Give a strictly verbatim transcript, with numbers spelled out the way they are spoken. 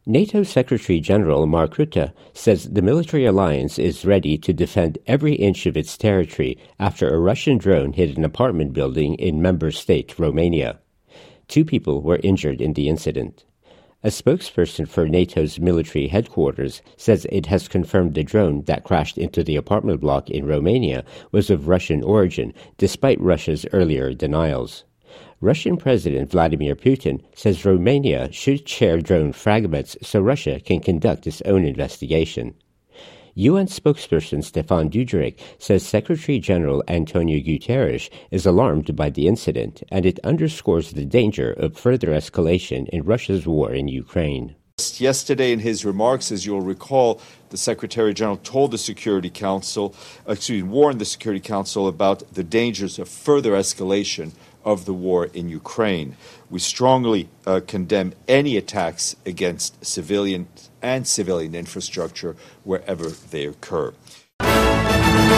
NATO Secretary General Mark Rutte says the military alliance is ready to defend every inch of its territory after a Russian drone hit an apartment building in member state Romania. Two people were injured in the incident. A spokesperson for NATO's military headquarters says it has confirmed the drone that crashed into the apartment block in Romania was of Russian origin, despite Russia's earlier denials. Russian President Vladimir Putin says Romania should share drone fragments so Russia can conduct its own investigation. U N spokesperson Stefan Dujarric says Secretary General Antonio Guterres is alarmed by the incident, and it underscores the danger of further escalation in Russia's war in Ukraine. Yesterday, in his remarks, as you'll recall, the Secretary General told the Security Council, excuse me, warned the Security Council about the dangers of further escalation of the war in Ukraine. We strongly uh, condemn any attacks against civilian and civilian infrastructure wherever they occur.